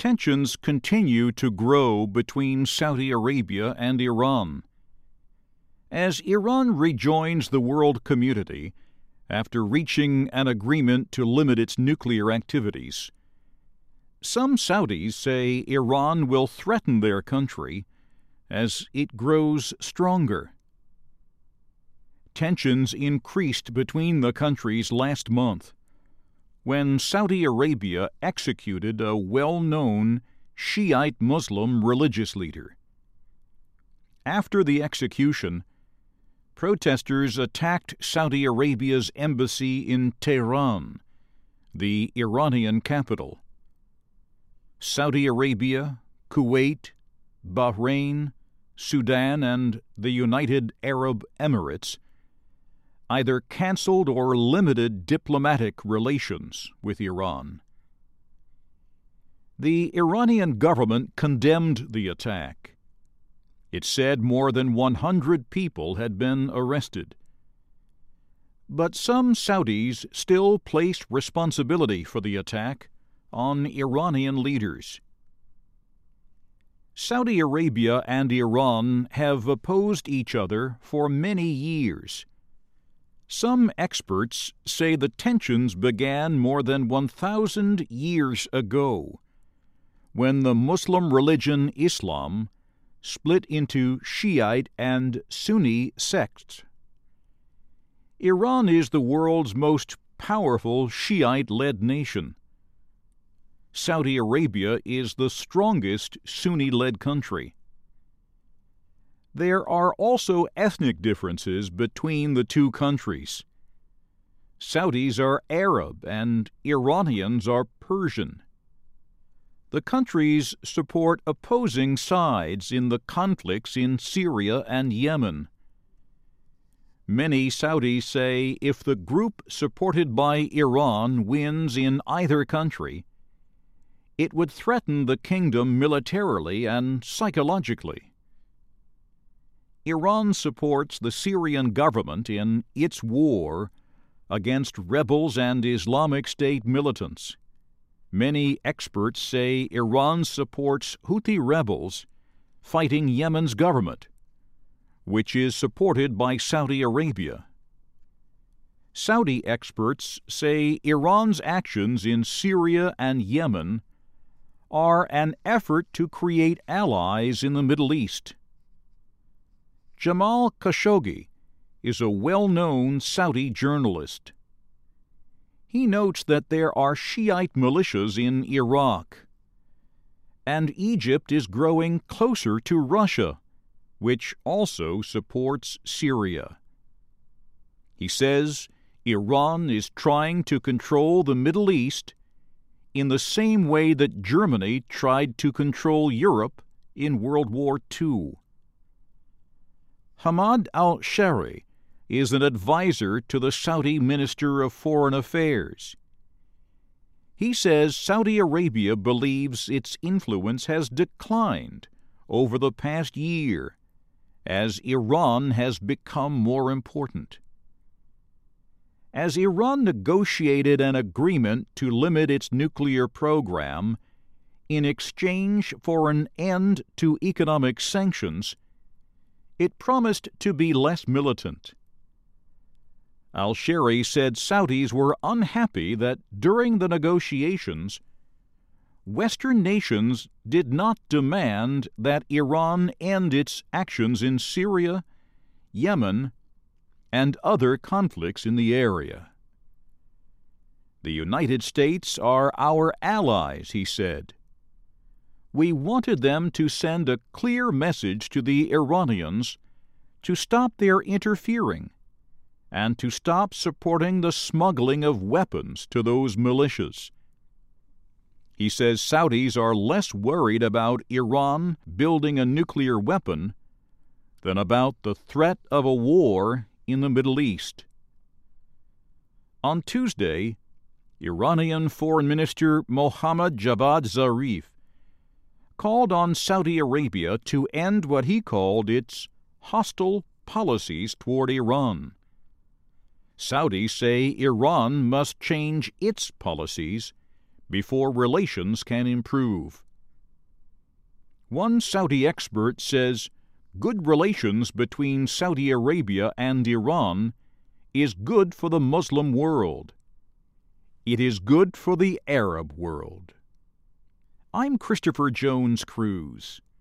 Tensions continue to grow between Saudi Arabia and Iran. As Iran rejoins the world community after reaching an agreement to limit its nuclear activities, some Saudis say Iran will threaten their country as it grows stronger. Tensions increased between the countries last month when Saudi Arabia executed a well-known Shiite Muslim religious leader. After the execution, protesters attacked Saudi Arabia's embassy in Tehran, the Iranian capital. Saudi Arabia, Kuwait, Bahrain, Sudan, and the United Arab Emirates either canceled or limited diplomatic relations with Iran. The Iranian government condemned the attack. It said more than 100 people had been arrested. But some Saudis still placed responsibility for the attack on Iranian leaders. Saudi Arabia and Iran have opposed each other for many years. Some experts say the tensions began more than 1,000 years ago, when the Muslim religion Islam split into Shiite and Sunni sects. Iran is the world's most powerful Shiite-led nation. Saudi Arabia is the strongest Sunni-led country. There are also ethnic differences between the two countries. Saudis are Arab and Iranians are Persian. The countries support opposing sides in the conflicts in Syria and Yemen. Many Saudis say if the group supported by Iran wins in either country, it would threaten the kingdom militarily and psychologically. Iran supports the Syrian government in its war against rebels and Islamic State militants. Many experts say Iran supports Houthi rebels fighting Yemen's government, which is supported by Saudi Arabia. Saudi experts say Iran's actions in Syria and Yemen are an effort to create allies in the Middle East. Jamal Khashoggi is a well-known Saudi journalist. He notes that there are Shiite militias in Iraq, and Egypt is growing closer to Russia, which also supports Syria. He says Iran is trying to control the Middle East in the same way that Germany tried to control Europe in World War II. Hamad al-Shari is an advisor to the Saudi Minister of Foreign Affairs. He says Saudi Arabia believes its influence has declined over the past year as Iran has become more important. As Iran negotiated an agreement to limit its nuclear program in exchange for an end to economic sanctions, it promised to be less militant. Al-Shari said Saudis were unhappy that during the negotiations, Western nations did not demand that Iran end its actions in Syria, Yemen, and other conflicts in the area. The United States are our allies, he said. We wanted them to send a clear message to the Iranians to stop their interfering and to stop supporting the smuggling of weapons to those militias. He says Saudis are less worried about Iran building a nuclear weapon than about the threat of a war in the Middle East. On Tuesday, Iranian Foreign Minister Mohammad Javad Zarif called on Saudi Arabia to end what he called its hostile policies toward Iran. Saudis say Iran must change its policies before relations can improve. One Saudi expert says good relations between Saudi Arabia and Iran is good for the Muslim world. It is good for the Arab world. I'm Christopher Jones Cruise.